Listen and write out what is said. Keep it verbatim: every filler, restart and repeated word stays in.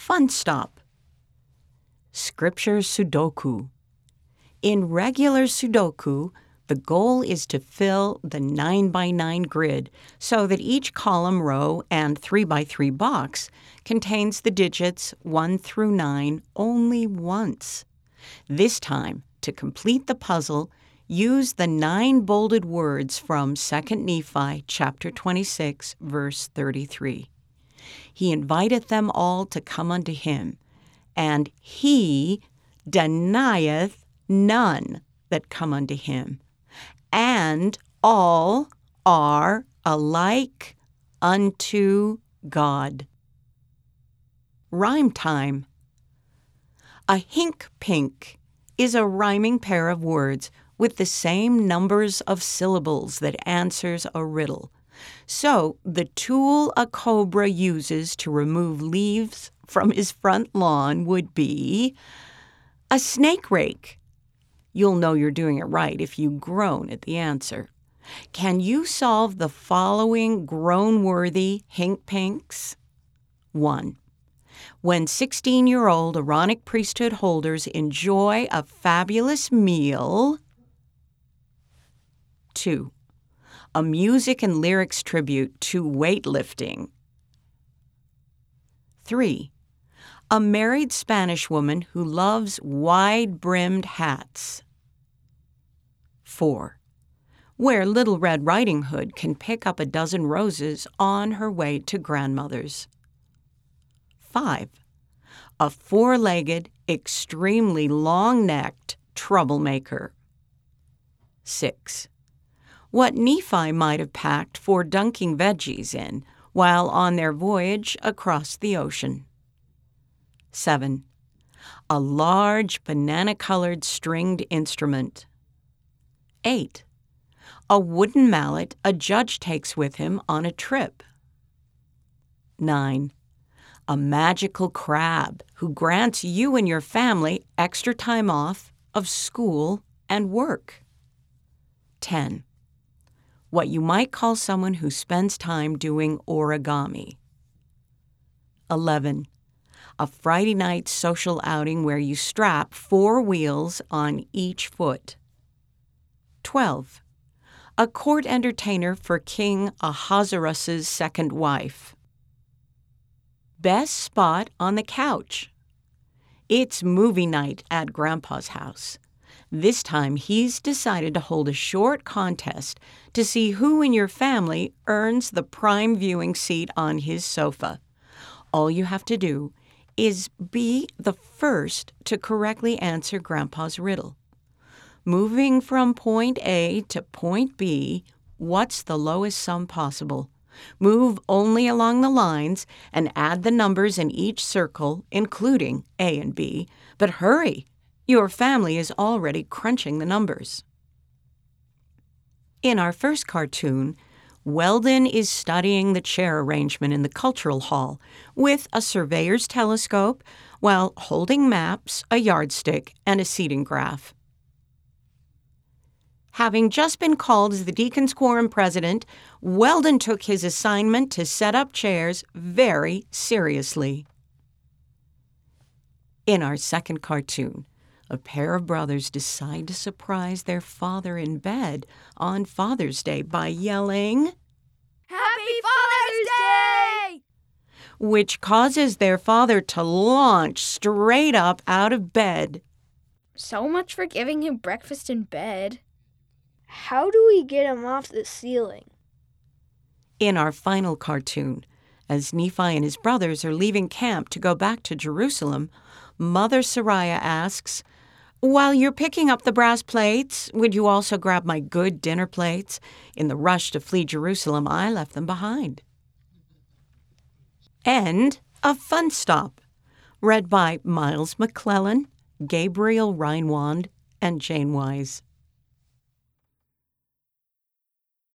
Fun Stop. Scripture Sudoku. In regular Sudoku, the goal is to fill the nine by nine grid so that each column, row, and three by three box contains the digits one through nine only once. This time, to complete the puzzle, use the nine bolded words from Second Nephi chapter twenty-six, verse thirty-three. He inviteth them all to come unto him, and he denieth none that come unto him, and all are alike unto God. Rhyme time. A hink-pink is a rhyming pair of words with the same numbers of syllables that answers a riddle. So, the tool a cobra uses to remove leaves from his front lawn would be a snake rake. You'll know you're doing it right if you groan at the answer. Can you solve the following groan-worthy hink-pinks? One. When sixteen-year-old Aaronic priesthood holders enjoy a fabulous meal. Two. A music and lyrics tribute to weightlifting. Three. A married Spanish woman who loves wide-brimmed hats. Four. Where Little Red Riding Hood can pick up a dozen roses on her way to grandmother's. Five. A four-legged, extremely long-necked troublemaker. Six. What Nephi might have packed for dunking veggies in while on their voyage across the ocean. Seven. A large banana-colored stringed instrument. Eight. A wooden mallet a judge takes with him on a trip. Nine. A magical crab who grants you and your family extra time off of school and work. Ten. What you might call someone who spends time doing origami. Eleven. A Friday night social outing where you strap four wheels on each foot. Twelve. A court entertainer for King Ahasuerus' second wife. Best spot on the couch. It's movie night at Grandpa's house. This time he's decided to hold a short contest to see who in your family earns the prime viewing seat on his sofa. All you have to do is be the first to correctly answer Grandpa's riddle. Moving from point A to point B, what's the lowest sum possible? Move only along the lines and add the numbers in each circle, including A and B. But hurry! Your family is already crunching the numbers. In our first cartoon, Weldon is studying the chair arrangement in the cultural hall with a surveyor's telescope while holding maps, a yardstick, and a seating graph. Having just been called as the Deacon's Quorum president, Weldon took his assignment to set up chairs very seriously. In our second cartoon, a pair of brothers decide to surprise their father in bed on Father's Day by yelling, "Happy Father's Day!" which causes their father to launch straight up out of bed. So much for giving him breakfast in bed. How do we get him off the ceiling? In our final cartoon, as Nephi and his brothers are leaving camp to go back to Jerusalem, Mother Sariah asks, "While you're picking up the brass plates, would you also grab my good dinner plates? In the rush to flee Jerusalem, I left them behind." End of Fun Stop, read by Miles McClellan, Gabriel Reinwand, and Jane Wise.